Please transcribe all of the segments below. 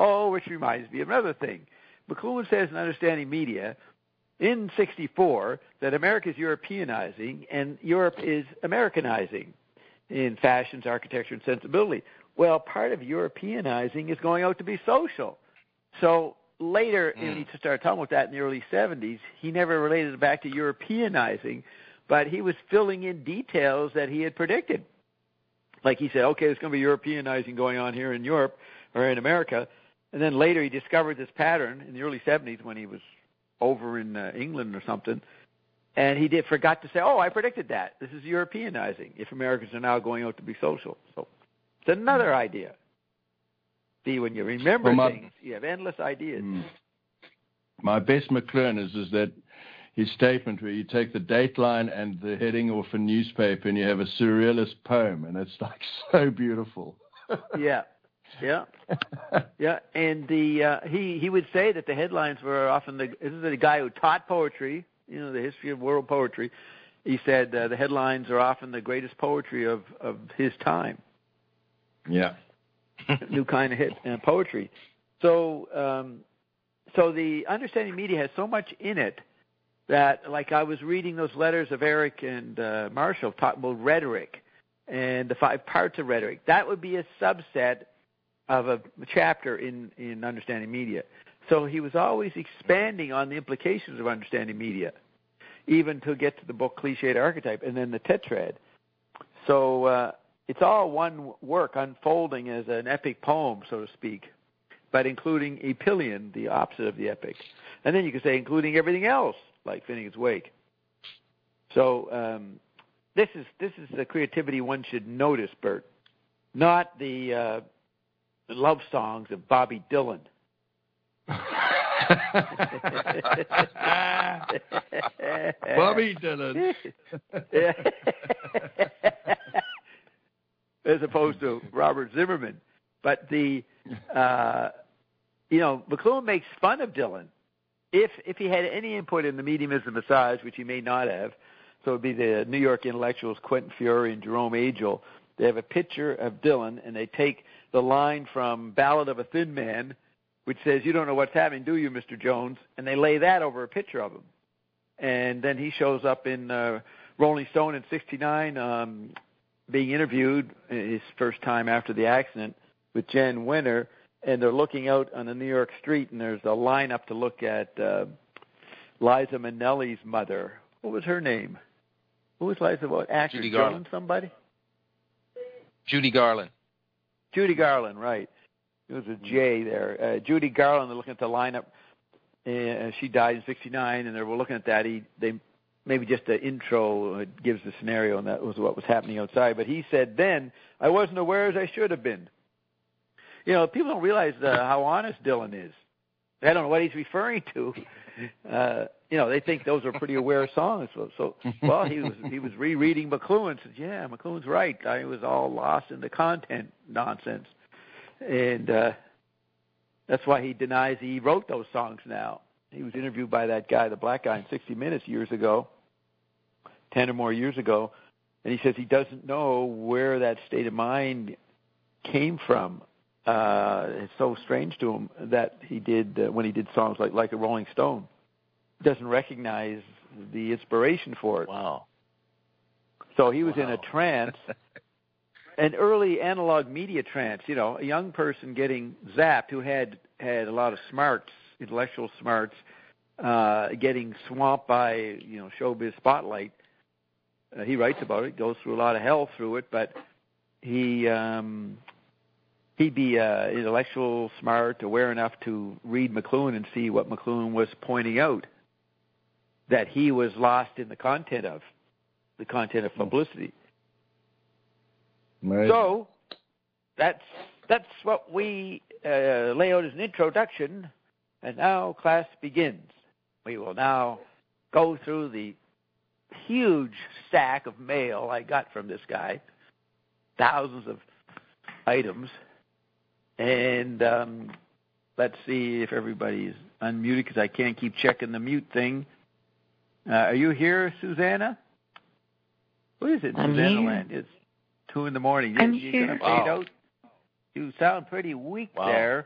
Oh, which reminds me of another thing. McLuhan says in Understanding Media in 1964 that America is Europeanizing and Europe is Americanizing in fashions, architecture, and sensibility. Well, part of Europeanizing is going out to be social. So later, when he started talking about that in the early 70s, he never related it back to Europeanizing, but he was filling in details that he had predicted. Like he said, okay, there's going to be Europeanizing going on here in Europe or in America. And then later he discovered this pattern in the early 70s when he was over in England or something. And he forgot to say, oh, I predicted that. This is Europeanizing if Americans are now going out to be social. So it's another idea. See, when you remember things, you have endless ideas. My best McLuhan is that his statement where you take the dateline and the heading off a newspaper and you have a surrealist poem, and it's like so beautiful. Yeah. And he would say that the headlines were often this is the guy who taught poetry, the history of world poetry. He said the headlines are often the greatest poetry of his time. Yeah. New kind of hit poetry. So the Understanding Media has so much in it that, like, I was reading those letters of Eric and Marshall talking about rhetoric and the 5 parts of rhetoric. That would be a subset of a chapter in Understanding Media. So he was always expanding on the implications of Understanding Media, even to get to the book Cliched Archetype and then the Tetrad. So it's all one work unfolding as an epic poem, so to speak, but including Epyllion, the opposite of the epic. And then you could say including everything else, like Finnegan's Wake. So this is the creativity one should notice, Bert, not the love songs of Bobby Dylan. Bobby Dylan. As opposed to Robert Zimmerman. But McLuhan makes fun of Dylan. If he had any input in the mediumism massage, which he may not have, so it would be the New York intellectuals Quentin Fiore and Jerome Agel. They have a picture of Dylan, and they take the line from Ballad of a Thin Man, which says, "You don't know what's happening, do you, Mr. Jones?" And they lay that over a picture of him. And then he shows up in Rolling Stone in '69, being interviewed his first time after the accident with Jen Winter, and they're looking out on a New York street, and there's a lineup to look at Liza Minnelli's mother. What was her name? Who was Liza? What, actor? Judy Garland. Somebody? Judy Garland. Judy Garland, right. It was a J there. Judy Garland, they're looking at the lineup. She died in '69, and they were looking at that. They maybe just the intro gives the scenario, and that was what was happening outside. But he said then, I wasn't aware as I should have been. People don't realize how honest Dylan is. They don't know what he's referring to. They think those are pretty aware songs. So he was rereading McLuhan. Said, yeah, McLuhan's right. I was all lost in the content nonsense, and that's why he denies he wrote those songs. Now he was interviewed by that guy, the black guy, in 60 Minutes years ago, 10 or more years ago, and he says he doesn't know where that state of mind came from. It's so strange to him that he did when he did songs like a Rolling Stone. He doesn't recognize the inspiration for it. Wow. So he was in a trance, an early analog media trance. A young person getting zapped who had a lot of smarts, intellectual smarts, getting swamped by showbiz spotlight. He writes about it. Goes through a lot of hell through it, but he'd be intellectual, smart, aware enough to read McLuhan and see what McLuhan was pointing out, that he was lost in the content of publicity. Right. So that's what we lay out as an introduction, and now class begins. We will now go through the huge stack of mail I got from this guy, thousands of items. And let's see if everybody's unmuted, because I can't keep checking the mute thing. Are you here, Susanna? What is it, I'm Susanna here. Land? It's 2 a.m. I'm you here. going to fade out? You sound pretty weak there.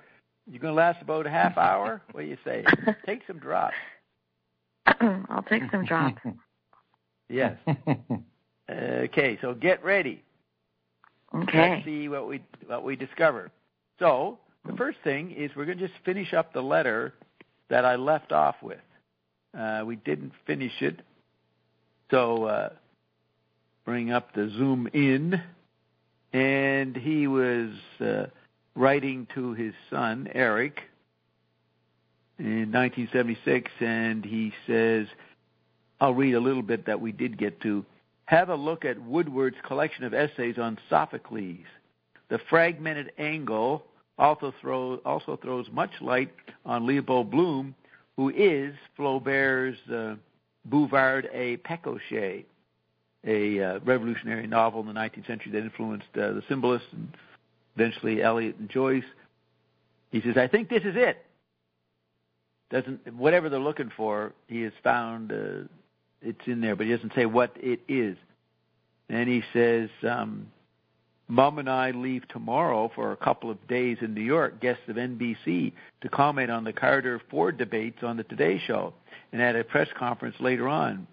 You're going to last about a half hour? What do you say? Take some drops. I'll take some drops. Yes. Okay, so get ready. Okay. Let's see what we discover. So the first thing is we're going to just finish up the letter that I left off with. We didn't finish it, so bring up the zoom in, and he was writing to his son Eric in 1976, and he says, I'll read a little bit that we did get to. Have a look at Woodward's collection of essays on Sophocles. The fragmented angle also throws much light on Leopold Bloom, who is Flaubert's Bouvard et Pécuchet, a revolutionary novel in the 19th century that influenced the symbolists and eventually Eliot and Joyce. He says, I think this is it. Whatever they're looking for, he has found it's in there, but he doesn't say what it is. And he says, Mom and I leave tomorrow for a couple of days in New York, guests of NBC, to comment on the Carter-Ford debates on the Today Show and at a press conference later on.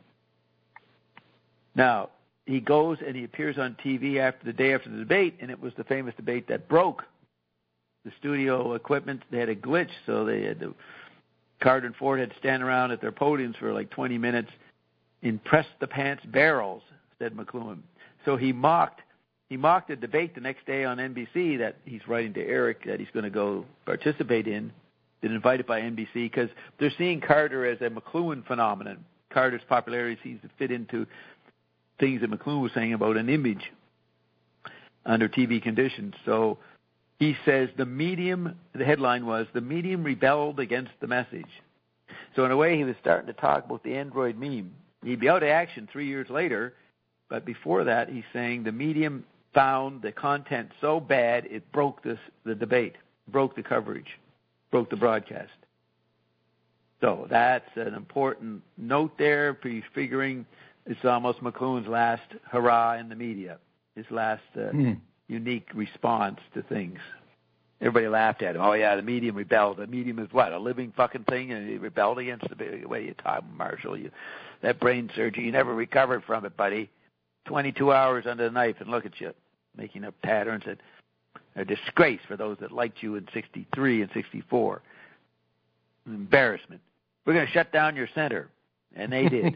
Now, he goes and he appears on TV the day after the debate, and it was the famous debate that broke. The studio equipment, they had a glitch, so they had Carter and Ford had to stand around at their podiums for like 20 minutes in press-the-pants barrels, said McLuhan. So he mocked the debate the next day on NBC that he's writing to Eric that he's going to go participate in, been invited by NBC, because they're seeing Carter as a McLuhan phenomenon. Carter's popularity seems to fit into things that McLuhan was saying about an image under TV conditions. So he says the headline was, the medium rebelled against the message. So in a way, he was starting to talk about the Android meme. He'd be out of action 3 years later, but before that, he's saying the medium found the content so bad it broke the debate, broke the coverage, broke the broadcast. So that's an important note there, figuring it's almost McLuhan's last hurrah in the media, his last unique response to things. Everybody laughed at him. Oh, yeah, the medium rebelled. The medium is what, a living fucking thing? And he rebelled against the way you talk, Marshall. That brain surgery, you never recovered from it, buddy. 22 hours under the knife, and look at you, making up patterns that are a disgrace for those that liked you in 63 and 64. An embarrassment. We're going to shut down your center. And they did.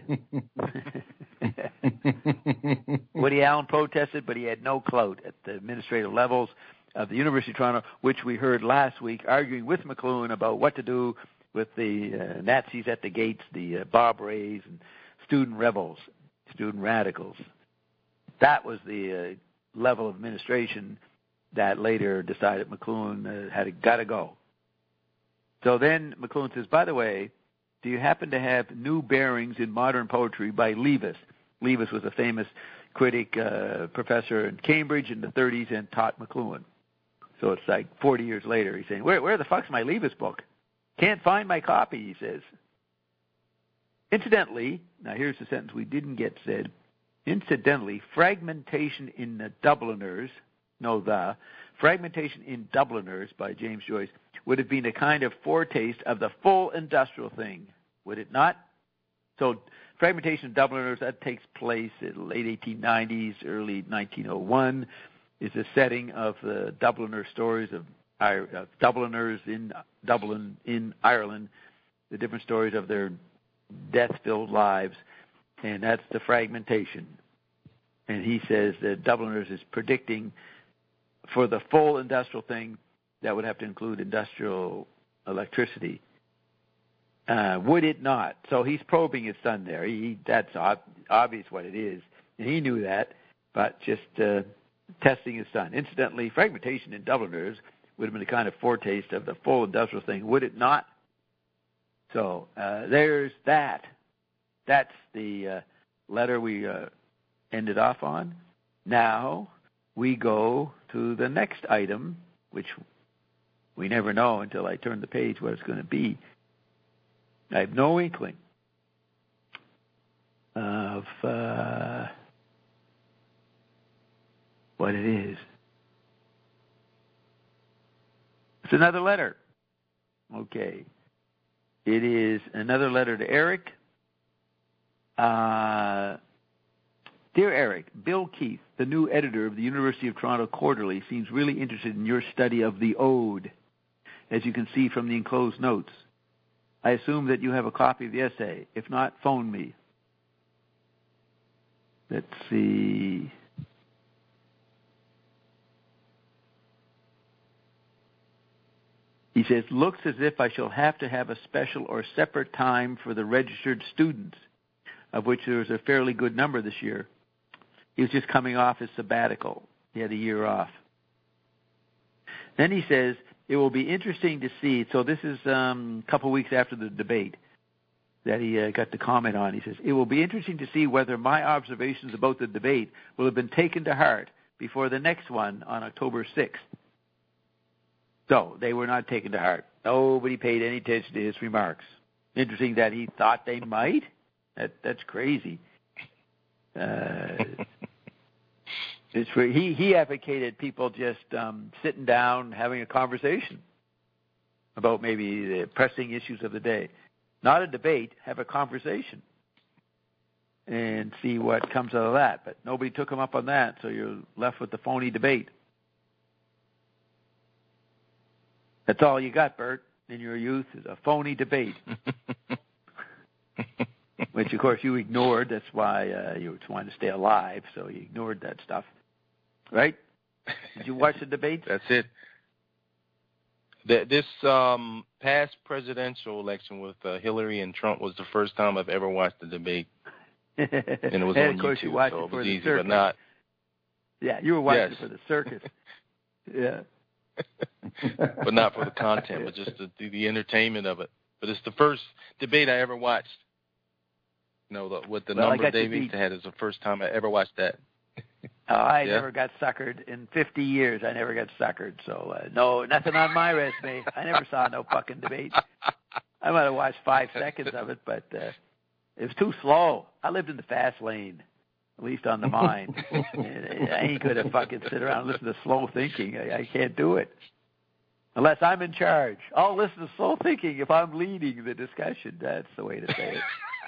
Woody Allen protested, but he had no clout at the administrative levels of the University of Toronto, which we heard last week, arguing with McLuhan about what to do with the Nazis at the gates, the Bob Rays and student rebels, student radicals. That was the level of administration that later decided McLuhan had got to go. So then McLuhan says, by the way, do you happen to have New Bearings in Modern Poetry by Leavis? Leavis was a famous critic, professor in Cambridge in the 30s and taught McLuhan. So it's like 40 years later, he's saying, where the fuck's my Leavis book? Can't find my copy, he says. Incidentally, now here's the sentence we didn't get said. Incidentally, Fragmentation in the Dubliners, Fragmentation in Dubliners by James Joyce would have been a kind of foretaste of the full industrial thing, would it not? So Fragmentation in Dubliners, that takes place in the late 1890s, early 1901, is a setting of the Dubliner stories of Dubliners in Dublin, in Ireland, the different stories of their death-filled lives, and that's the fragmentation. And he says that Dubliners is predicting for the full industrial thing, that would have to include industrial electricity. Would it not? So he's probing his son there. That's obvious what it is, and he knew that, but just testing his son. Incidentally, Fragmentation in Dubliners would have been a kind of foretaste of the full industrial thing, would it not? So there's that. That's the letter we ended off on. Now we go to the next item, which we never know until I turn the page what it's going to be. I have no inkling of what it is. It's another letter. Okay. It is another letter to Eric. Dear Eric, Bill Keith, the new editor of the University of Toronto Quarterly, seems really interested in your study of the Ode, as you can see from the enclosed notes. I assume that you have a copy of the essay. If not, phone me. Let's see. He says, looks as if I shall have to have a special or separate time for the registered students, of which there was a fairly good number this year. He was just coming off his sabbatical. He had a year off. Then he says, it will be interesting to see, so this is a couple weeks after the debate that he got the comment on. He says, it will be interesting to see whether my observations about the debate will have been taken to heart before the next one on October 6th. So, they were not taken to heart. Nobody paid any attention to his remarks. Interesting that he thought they might. That's crazy. He advocated people just sitting down, having a conversation about maybe the pressing issues of the day. Not a debate, have a conversation and see what comes out of that. But nobody took him up on that, so you're left with the phony debate. That's all you got, Bert, in your youth, is a phony debate. Which, of course, you ignored. That's why you just wanted to stay alive, so you ignored that stuff. Right? Did you watch the debates? That's it. This past presidential election with Hillary and Trump was the first time I've ever watched the debate. And it was on of course YouTube, you watched so it for it was the easy, circus. but not... Yeah, you were watching it for the circus. Yeah. But not for the content, but just the entertainment of it. But it's the first debate I ever watched. You know, with the number of Davies they had is the first time I ever watched that. I never got suckered in 50 years. I never got suckered. So, no, nothing on my resume. I never saw no fucking debate. I might have watched 5 seconds of it, but it was too slow. I lived in the fast lane, at least on the mind. I ain't going to fucking sit around and listen to slow thinking. I can't do it. Unless I'm in charge. I'll listen to slow thinking if I'm leading the discussion. That's the way to say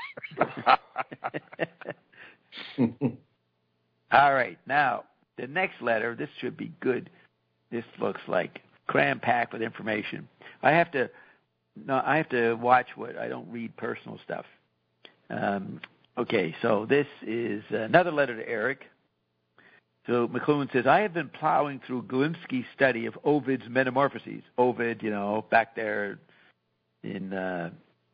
it. All right. Now, the next letter, this should be good. This looks like cram-packed with information. I have to watch what, I don't read personal stuff. Okay, so this is another letter to Eric. So McLuhan says, I have been plowing through Galinsky's study of Ovid's Metamorphoses. Ovid, back there in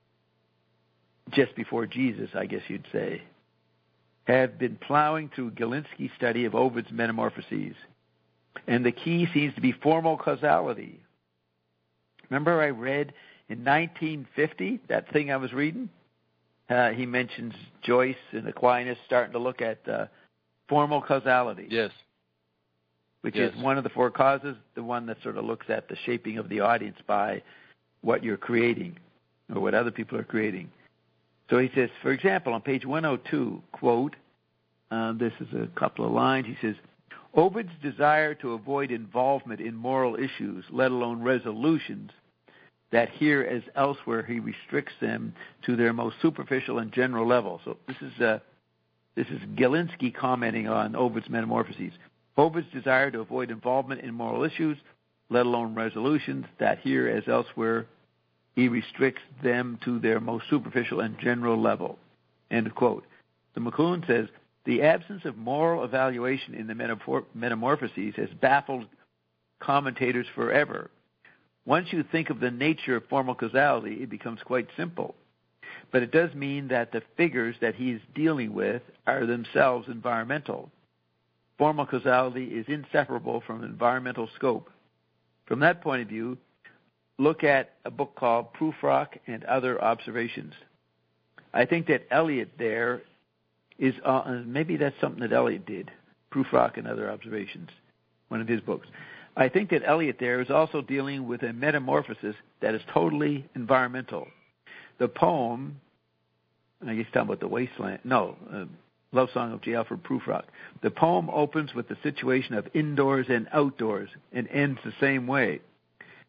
just before Jesus, I guess you'd say. Have been plowing through Galinsky's study of Ovid's Metamorphoses. And the key seems to be formal causality. Remember I read in 1950, that thing I was reading? He mentions Joyce and Aquinas starting to look at formal causality. Yes. Which is one of the 4 causes, the one that sort of looks at the shaping of the audience by what you're creating or what other people are creating. So he says, for example, on page 102, quote, this is a couple of lines, he says, Ovid's desire to avoid involvement in moral issues, let alone resolutions, that here as elsewhere he restricts them to their most superficial and general level. So this is Galinsky commenting on Ovid's Metamorphoses. Ovid's desire to avoid involvement in moral issues, let alone resolutions, that here as elsewhere he restricts them to their most superficial and general level. End of quote. So McLuhan says, the absence of moral evaluation in the Metamorphoses has baffled commentators forever. Once you think of the nature of formal causality, it becomes quite simple. But it does mean that the figures that he is dealing with are themselves environmental. Formal causality is inseparable from environmental scope. From that point of view, look at a book called Prufrock and Other Observations. I think that Eliot there is, maybe that's something that Eliot did, Prufrock and Other Observations, one of his books. I think that Eliot there is also dealing with a metamorphosis that is totally environmental. The poem, I guess talking about the wasteland, Love Song of J. Alfred Prufrock. The poem opens with the situation of indoors and outdoors and ends the same way.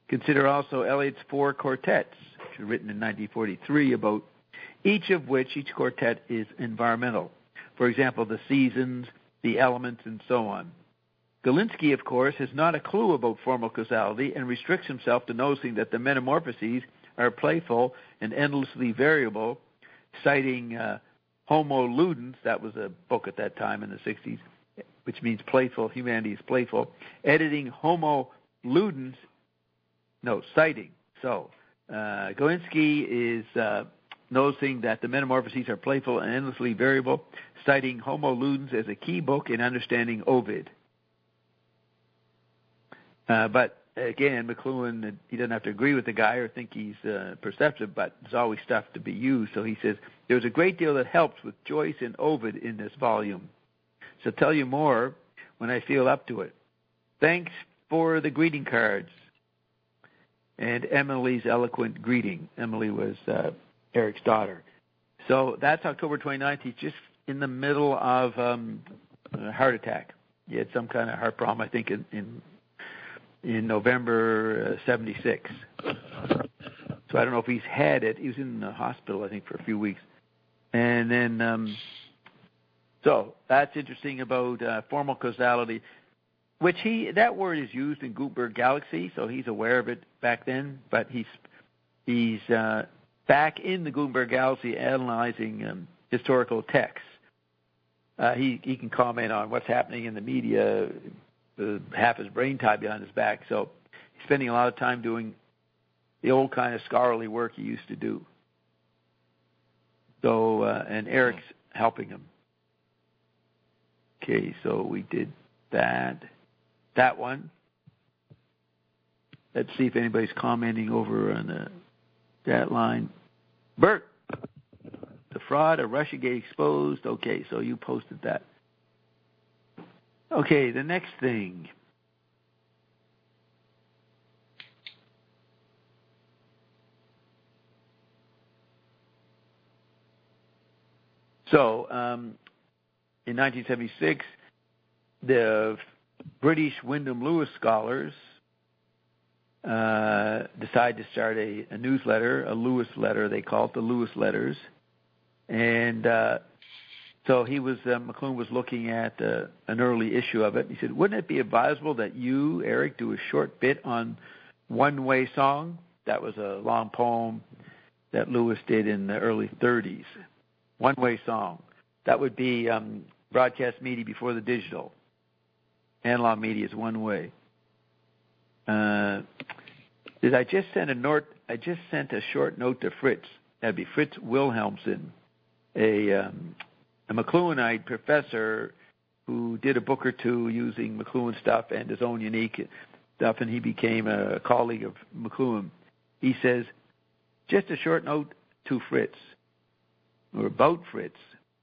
Consider also Eliot's 4 quartets, which were written in 1943, about each quartet is environmental. For example, the seasons, the elements, and so on. Galinsky, of course, has not a clue about formal causality and restricts himself to noticing that the metamorphoses are playful and endlessly variable, citing Homo Ludens, that was a book at that time in the 60s, which means playful, humanity is playful, editing Homo Ludens, citing. So, Galinsky is noticing that the metamorphoses are playful and endlessly variable, citing Homo Ludens as a key book in understanding Ovid. But again, McLuhan, he doesn't have to agree with the guy or think he's perceptive, but there's always stuff to be used. So he says, there's a great deal that helps with Joyce and Ovid in this volume. So tell you more when I feel up to it. Thanks for the greeting cards and Emily's eloquent greeting. Emily was Eric's daughter. So that's October 29th. He's just in the middle of a heart attack. He had some kind of heart problem, I think, in November 76. So I don't know if he's had it. He was in the hospital, I think, for a few weeks. And then, so that's interesting about formal causality, which that word is used in Gutenberg Galaxy, so he's aware of it back then, but he's back in the Gutenberg Galaxy analyzing historical texts. He can comment on what's happening in the media, half his brain tied behind his back. So he's spending a lot of time doing the old kind of scholarly work he used to do. So, and Eric's helping him. Okay, so we did that one. Let's see if anybody's commenting over on that line. Bert, the fraud of Russiagate exposed. Okay, so you posted that. Okay, the next thing. So, in 1976, the British Wyndham Lewis scholars decided to start a newsletter, a Lewis letter, they call it the Lewis Letters. And so McLuhan was looking at an early issue of it. He said, wouldn't it be advisable that you, Eric, do a short bit on One-Way Song? That was a long poem that Lewis did in the early 30s. One-Way Song. That would be broadcast media before the digital. Analog media is one way. I just sent a short note to Fritz. That'd be Fritz Wilhelmsen, a McLuhanite professor who did a book or two using McLuhan stuff and his own unique stuff, and he became a colleague of McLuhan. He says, just a short note to Fritz, or about Fritz.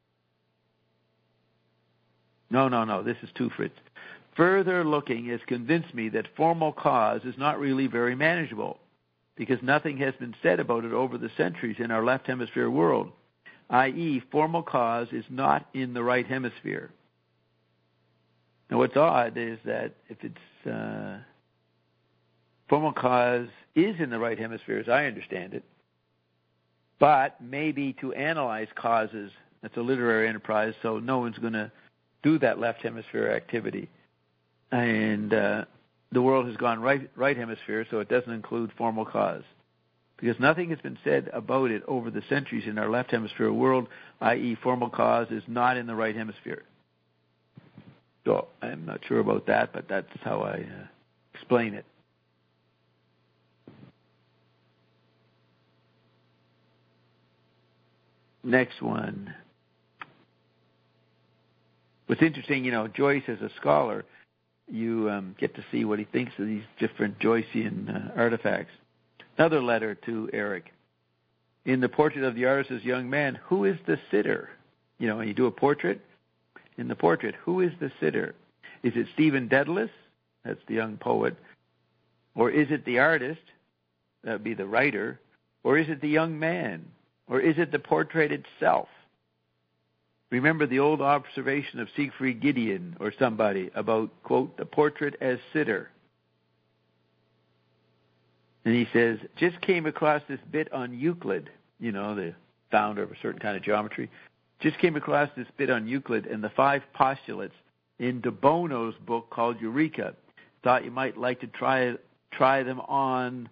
No, this is to Fritz. Further looking has convinced me that formal cause is not really very manageable, because nothing has been said about it over the centuries in our left hemisphere world, i.e., formal cause is not in the right hemisphere. Now, what's odd is that if it's formal cause is in the right hemisphere, as I understand it, but maybe to analyze causes, that's a literary enterprise, so no one's going to do that left hemisphere activity. And the world has gone right hemisphere, so it doesn't include formal cause. Because nothing has been said about it over the centuries in our left hemisphere world, i.e. formal cause is not in the right hemisphere. So I'm not sure about that, but that's how I explain it. Next one. What's interesting, Joyce as a scholar, you get to see what he thinks of these different Joycean artifacts. Another letter to Eric. In the portrait of the artist as young man, who is the sitter? When you do a portrait, in the portrait, who is the sitter? Is it Stephen Dedalus? That's the young poet. Or is it the artist? That would be the writer. Or is it the young man? Or is it the portrait itself? Remember the old observation of Siegfried Gideon or somebody about, quote, the portrait as sitter. And he says, just came across this bit on Euclid, the founder of a certain kind of geometry. Just came across this bit on Euclid and the 5 postulates in De Bono's book called Eureka. Thought you might like to try them on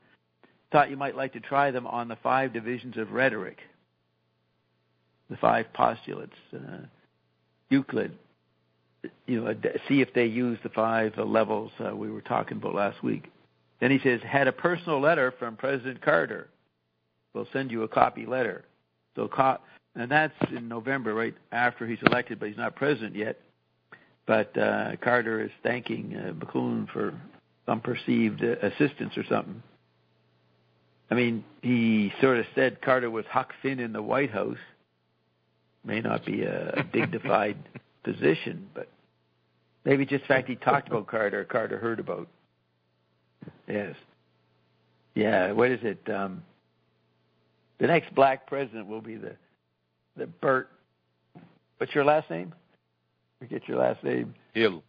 the 5 divisions of rhetoric. The 5 postulates. Euclid. See if they use the 5 levels we were talking about last week. Then he says, had a personal letter from President Carter. We'll send you a copy letter. And that's in November, right after he's elected, but he's not president yet. But Carter is thanking McLuhan for some perceived assistance or something. I mean, he sort of said Carter was Huck Finn in the White House. May not be a dignified position, but maybe just the fact he talked about Carter heard about. Yes. Yeah, what is it? The next black president will be the Bert. What's your last name? Forget your last name. Hill.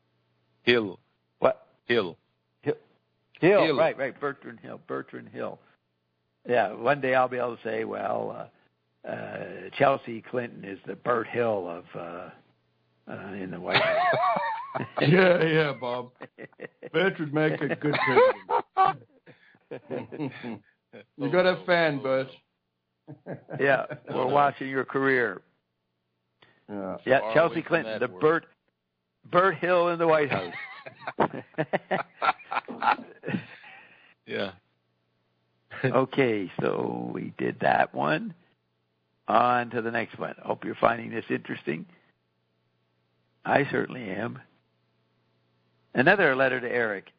What? Hill. Right. Bertrand Hill. Yeah, one day I'll be able to say, well, Chelsea Clinton is the Bert Hill of in the White House. Yeah, Bob. Bert would make a good president. You got a fan, Bert. Yeah, we're watching your career. Yeah, Chelsea Clinton, the Bert Hill in the White House. Yeah. Okay, so we did that one. On to the next one. Hope you're finding this interesting. I certainly am. Another letter to Eric.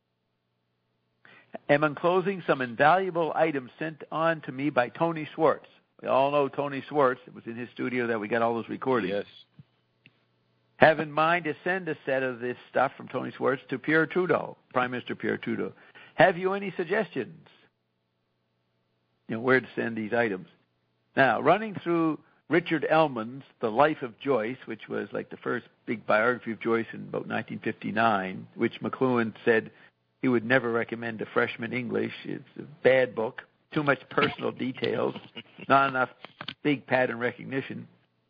Am enclosing some invaluable items sent on to me by Tony Schwartz. We all know Tony Schwartz. It was in his studio that we got all those recordings. Yes. Have in mind to send a set of this stuff from Tony Schwartz to Pierre Trudeau, Prime Minister Pierre Trudeau. Have you any suggestions? Where to send these items. Now, running through Richard Ellman's The Life of Joyce, which was like the first big biography of Joyce in about 1959, which McLuhan said he would never recommend to freshman English. It's a bad book, too much personal details, not enough big pattern recognition.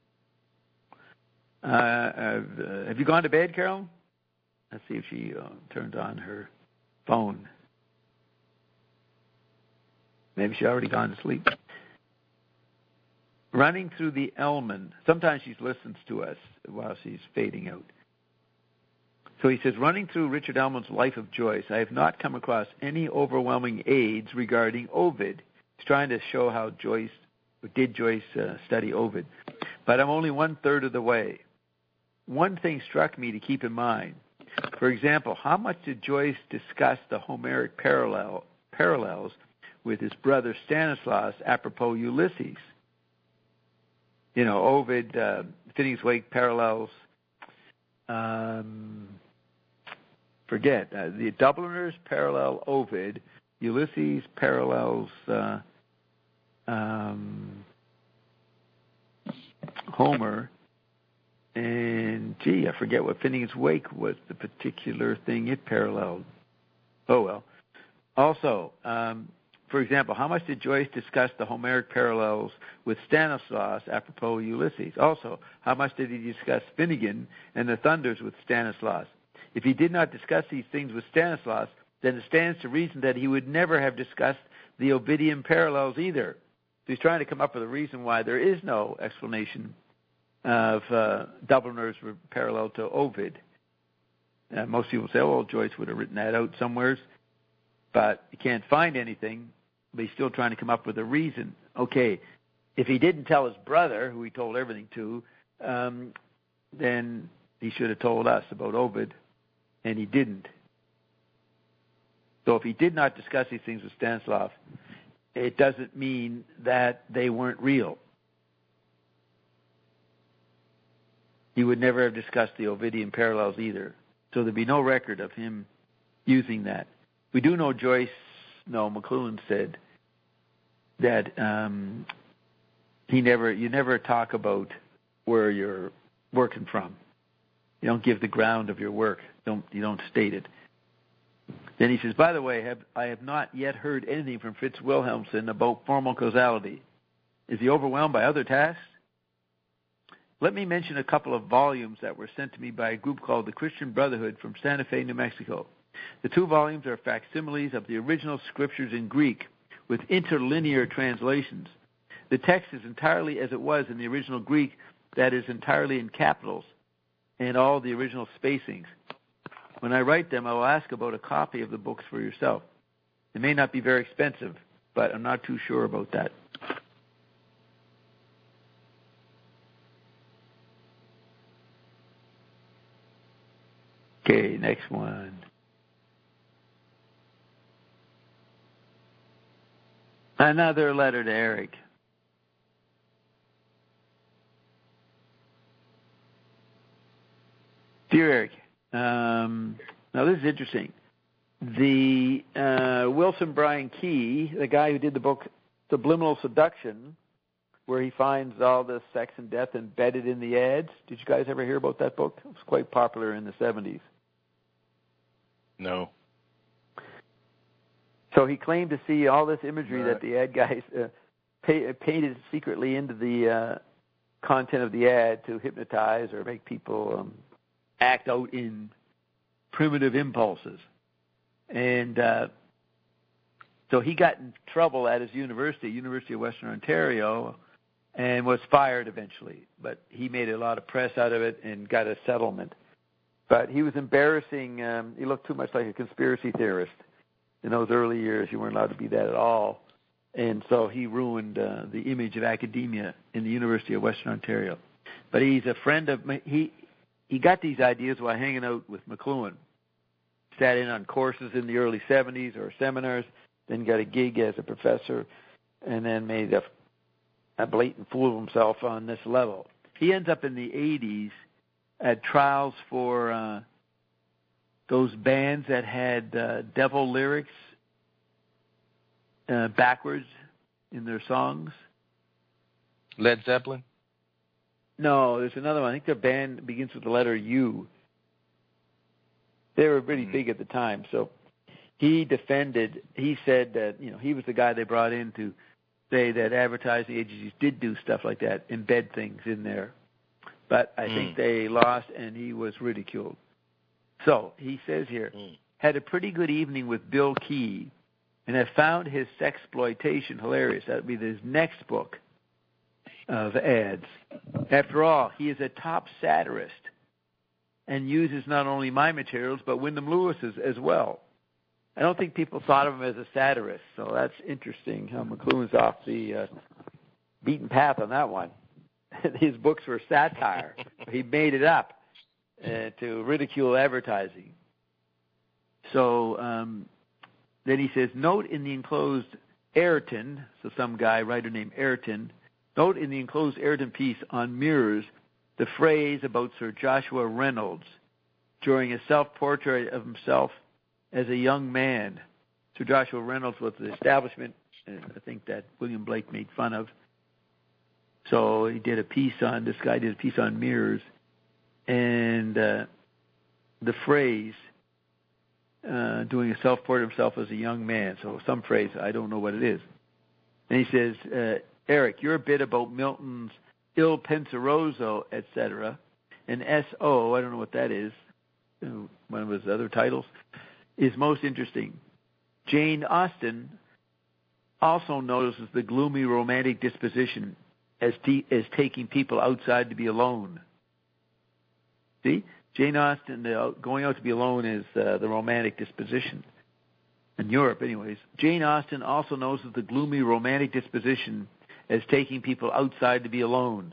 Have you gone to bed, Carol? Let's see if she turned on her phone. Maybe she's already gone to sleep. Running through the Ellman. Sometimes she listens to us while she's fading out. So he says, running through Richard Ellman's Life of Joyce, I have not come across any overwhelming aids regarding Ovid. He's trying to show how Joyce study Ovid. But I'm only 1/3 of the way. One thing struck me to keep in mind. For example, how much did Joyce discuss the Homeric parallels with his brother Stanislaus apropos Ulysses? Ovid, Phineas Wake parallels, the Dubliners parallel Ovid, Ulysses parallels Homer, and I forget what Phineas Wake was, the particular thing it paralleled. Oh, well. Also, for example, how much did Joyce discuss the Homeric parallels with Stanislaus apropos Ulysses? Also, how much did he discuss Finnegan and the Thunders with Stanislaus? If he did not discuss these things with Stanislaus, then it stands to reason that he would never have discussed the Ovidian parallels either. So he's trying to come up with a reason why there is no explanation of Dubliners were parallel to Ovid. Most people say, Joyce would have written that out somewhere, but you can't find anything, but he's still trying to come up with a reason. Okay, if he didn't tell his brother, who he told everything to, then he should have told us about Ovid, and he didn't. So if he did not discuss these things with Stanislaus, it doesn't mean that they weren't real. He would never have discussed the Ovidian parallels either. So there'd be no record of him using that. We do know McLuhan said that you never talk about where you're working from. You don't give the ground of your work. You don't state it. Then he says, by the way, I have not yet heard anything from Fritz Wilhelmsen about formal causality. Is he overwhelmed by other tasks? Let me mention a couple of volumes that were sent to me by a group called the Christian Brotherhood from Santa Fe, New Mexico. The 2 volumes are facsimiles of the original scriptures in Greek with interlinear translations. The text is entirely as it was in the original Greek, that is entirely in capitals and all the original spacings. When I write them, I will ask about a copy of the books for yourself. It may not be very expensive, but I'm not too sure about that. Okay, next one. Another letter to Eric. Dear Eric, now this is interesting. The Wilson Bryan Key, the guy who did the book Subliminal Seduction, where he finds all this sex and death embedded in the ads. Did you guys ever hear about that book? It was quite popular in the 70s. No. So he claimed to see all this imagery that the ad guys painted secretly into the content of the ad to hypnotize or make people act out in primitive impulses. And so he got in trouble at his University of Western Ontario, and was fired eventually. But he made a lot of press out of it and got a settlement. But he was embarrassing. He looked too much like a conspiracy theorist. In those early years, you weren't allowed to be that at all. And so he ruined the image of academia in the University of Western Ontario. But he's a friend of he got these ideas while hanging out with McLuhan. Sat in on courses in the early 70s or seminars, then got a gig as a professor, and then made a blatant fool of himself on this level. He ends up in the 80s at trials for those bands that had devil lyrics backwards in their songs. Led Zeppelin? No, there's another one. I think their band begins with the letter U. They were pretty big at the time. So he said that, he was the guy they brought in to say that advertising agencies did do stuff like that, embed things in there. But I think they lost, and he was ridiculed. So he says here, had a pretty good evening with Bill Key, and I found his sexploitation hilarious. That would be his next book of ads. After all, he is a top satirist and uses not only my materials, but Wyndham Lewis's as well. I don't think people thought of him as a satirist, so that's interesting how McLuhan's off the beaten path on that one. His books were satire. He made it up to ridicule advertising. So then he says, note in the enclosed Ayrton, so some guy, writer named Ayrton, note in the enclosed Ayrton piece on mirrors the phrase about Sir Joshua Reynolds during a self-portrait of himself as a young man. Sir Joshua Reynolds was the establishment, I think, that William Blake made fun of. So this guy did a piece on mirrors, and the phrase, doing a self-portrait of himself as a young man, so some phrase, I don't know what it is. And he says, Eric, your bit about Milton's Il Penseroso, etc., and S.O., I don't know what that is, one of his other titles, is most interesting. Jane Austen also notices the gloomy romantic disposition as taking people outside to be alone. See? Jane Austen, going out to be alone is the romantic disposition. In Europe, anyways. Jane Austen also notices the gloomy romantic disposition as taking people outside to be alone.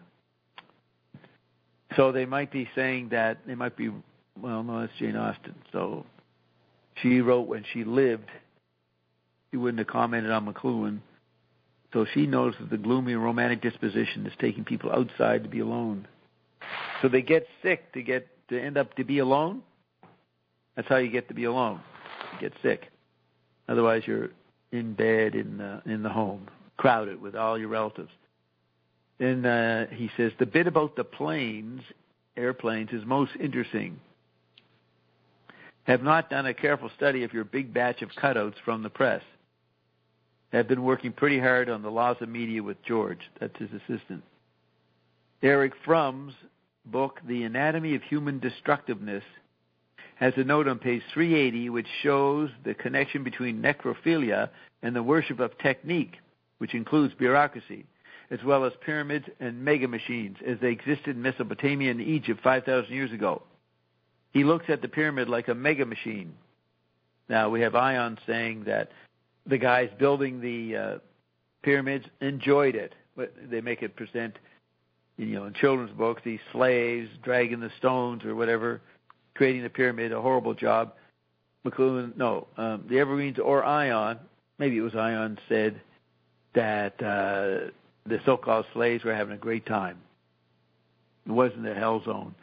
So they might be saying that, well, no, that's Jane Austen. So she wrote when she lived. She wouldn't have commented on McLuhan. So she notices the gloomy romantic disposition as taking people outside to be alone. So they get sick to end up to be alone. That's how you get to be alone. You get sick. Otherwise, you're in bed in the home, crowded with all your relatives. Then he says, the bit about the airplanes, is most interesting. Have not done a careful study of your big batch of cutouts from the press. Have been working pretty hard on the laws of media with George. That's his assistant. Erich Fromm's book, The Anatomy of Human Destructiveness, has a note on page 380 which shows the connection between necrophilia and the worship of technique, which includes bureaucracy, as well as pyramids and mega machines as they existed in Mesopotamia and Egypt 5,000 years ago. He looks at the pyramid like a mega machine. Now, we have Ion saying that the guys building the pyramids enjoyed it. But they make it present, in children's books, these slaves dragging the stones or whatever, creating the pyramid, a horrible job. McLuhan, the Evergreens or Ion, maybe it was Ion, said that the so-called slaves were having a great time. It wasn't a hell zone.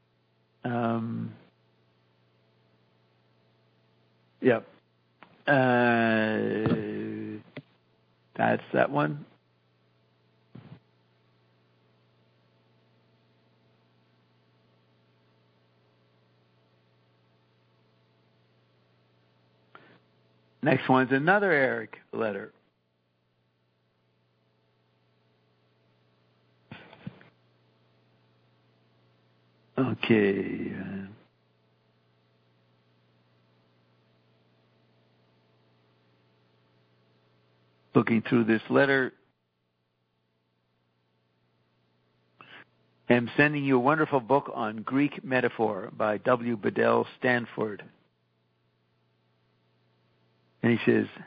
Yep. That's that one. Next one's another Eric letter. Okay. Looking through this letter, I'm sending you a wonderful book on Greek metaphor by W. Bedell Stanford. And he says,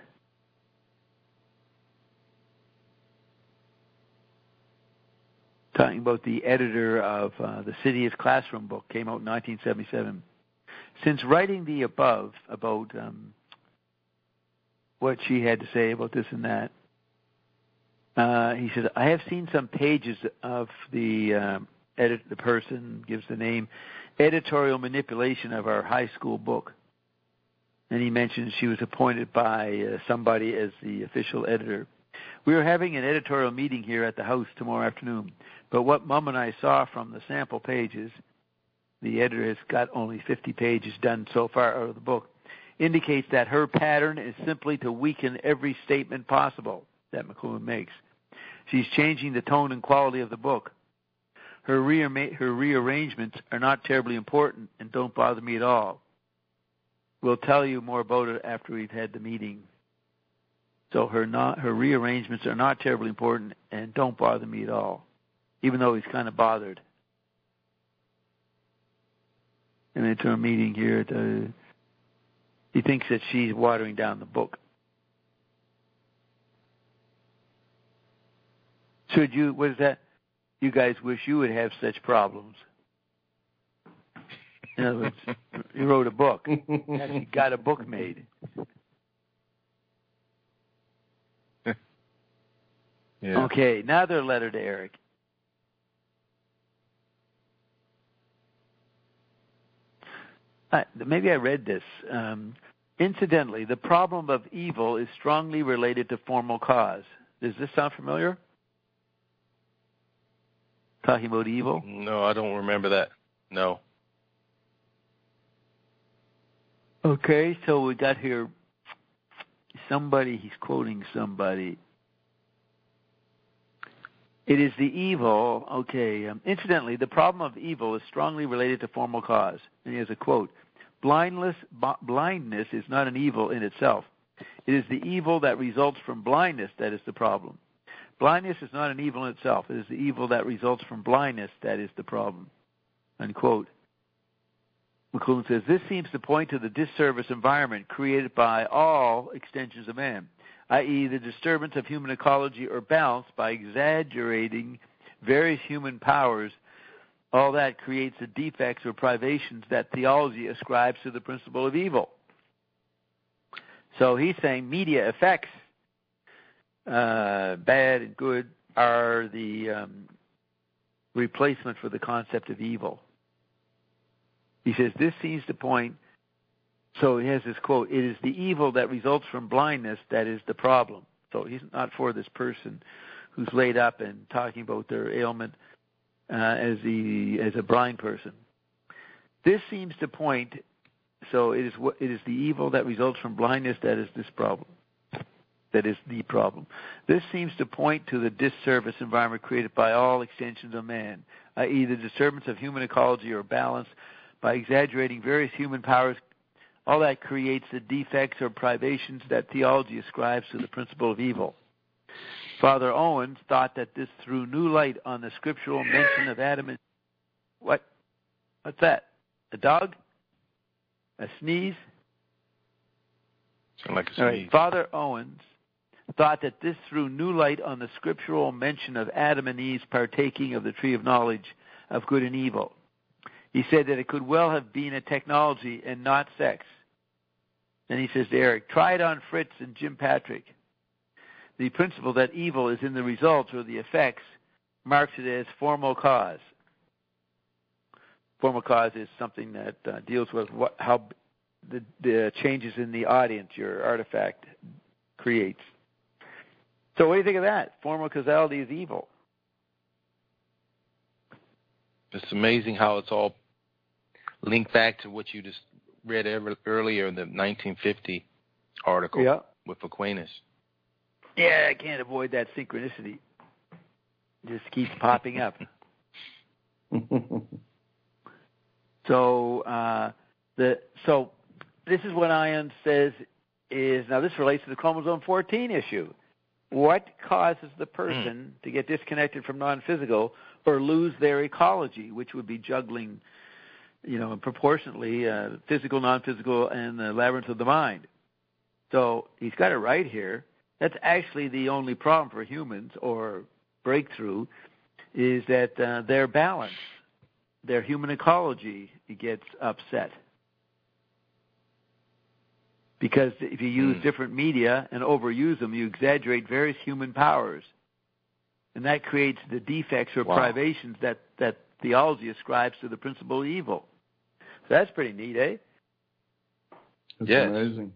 talking about the editor of the Sidious Classroom book, came out in 1977. Since writing the above about what she had to say about this and that, he says, I have seen some pages of the person gives the name, editorial manipulation of our high school book. And he mentions she was appointed by somebody as the official editor. We are having an editorial meeting here at the house tomorrow afternoon, but what Mom and I saw from the sample pages, the editor has got only 50 pages done so far out of the book, indicates that her pattern is simply to weaken every statement possible that McLuhan makes. She's changing the tone and quality of the book. Her rearrangements are not terribly important and don't bother me at all. We'll tell you more about it after we've had the meeting. So her rearrangements are not terribly important and don't bother me at all, even though he's kind of bothered. And into a meeting here, he thinks that she's watering down the book. What is that? You guys wish you would have such problems. In other words, you wrote a book. Actually got a book made. Yeah. Okay, now their letter to Eric. Maybe I read this. Incidentally, the problem of evil is strongly related to formal cause. Does this sound familiar? Talking about evil? No, I don't remember that. No. Okay, so we got here somebody, he's quoting somebody. It is the evil, incidentally, the problem of evil is strongly related to formal cause. And he has a quote, blindness is not an evil in itself. It is the evil that results from blindness that is the problem. Blindness is not an evil in itself. It is the evil that results from blindness that is the problem. Unquote. McLuhan says, this seems to point to the disservice environment created by all extensions of man, i.e. the disturbance of human ecology or balance by exaggerating various human powers. All that creates the defects or privations that theology ascribes to the principle of evil. So he's saying media effects, bad and good, are the replacement for the concept of evil. He says, this seems to point, so he has this quote, it is the evil that results from blindness that is the problem. So he's not for this person who's laid up and talking about their ailment as a blind person. This seems to point So it is the evil that results from blindness that is this problem. That is the problem. This seems to point to the disservice environment created by all extensions of man, i.e. the disturbance of human ecology or balance by exaggerating various human powers. All that creates the defects or privations that theology ascribes to the principle of evil. Father Owens thought that this threw new light on the scriptural mention of Adam and... What? What's that? A dog? A sneeze? Sound like a sneeze. All right. Father Owens thought that this threw new light on the scriptural mention of Adam and Eve's partaking of the tree of knowledge of good and evil. He said that it could well have been a technology and not sex. And he says to Eric, try it on Fritz and Jim Patrick. The principle that evil is in the results or the effects marks it as formal cause. Formal cause is something that deals with how the changes in the audience your artifact creates. So what do you think of that? Formal causality is evil. It's amazing how it's all linked back to what you just read earlier in the 1950 article with Aquinas. Yeah, I can't avoid that synchronicity. It just keeps popping up. So this is what Ion says is, now this relates to the chromosome 14 issue. What causes the person to get disconnected from non-physical or lose their ecology, which would be juggling, proportionately physical, non-physical, and the labyrinth of the mind? So he's got it right here. That's actually the only problem for humans, or breakthrough, is that their balance, their human ecology gets upset. Because if you use different media and overuse them, you exaggerate various human powers. And that creates the defects or privations that theology ascribes to the principle of evil. So that's pretty neat, eh? That's amazing.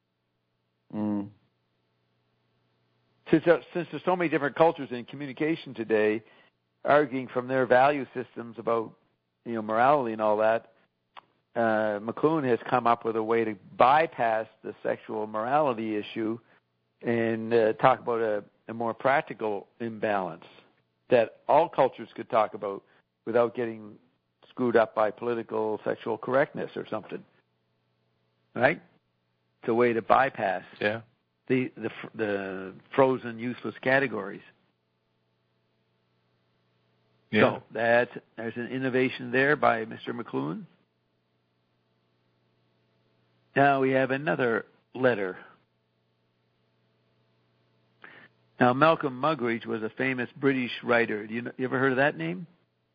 Since there's so many different cultures in communication today, arguing from their value systems about morality and all that, McLuhan has come up with a way to bypass the sexual morality issue and talk about a more practical imbalance that all cultures could talk about without getting screwed up by political sexual correctness or something. Right? It's a way to bypass the frozen, useless categories. Yeah. So there's an innovation there by Mr. McLuhan. Now we have another letter. Now Malcolm Muggeridge was a famous British writer. You ever heard of that name?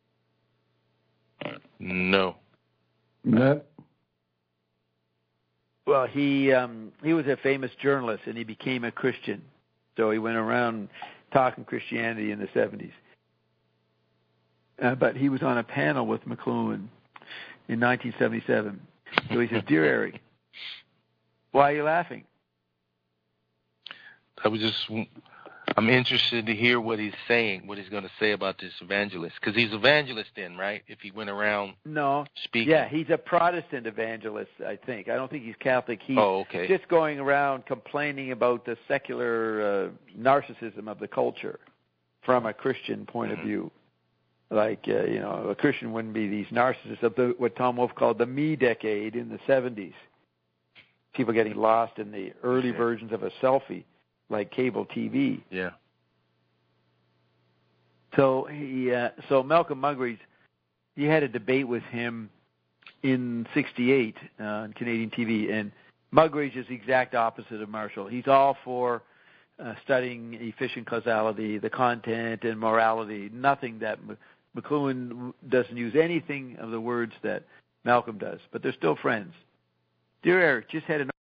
No. No. Well, he was a famous journalist, and he became a Christian. So he went around talking Christianity in the 70s. But he was on a panel with McLuhan in 1977. So he says, "Dear Eric, why are you laughing?" I'm interested to hear what he's saying, what he's going to say about this evangelist. Because he's evangelist then, right? If he went around speaking. Yeah, he's a Protestant evangelist, I think. I don't think he's Catholic. He's just going around complaining about the secular narcissism of the culture from a Christian point of view. Like, a Christian wouldn't be these narcissists of what Tom Wolfe called the me decade in the 70s. People getting lost in the early versions of a selfie, like cable TV. Yeah. So so Malcolm Muggeridge, he had a debate with him in '68 on Canadian TV, and Muggeridge is the exact opposite of Marshall. He's all for studying efficient causality, the content and morality. Nothing that McLuhan doesn't use anything of the words that Malcolm does, but they're still friends. Dear Eric, just had an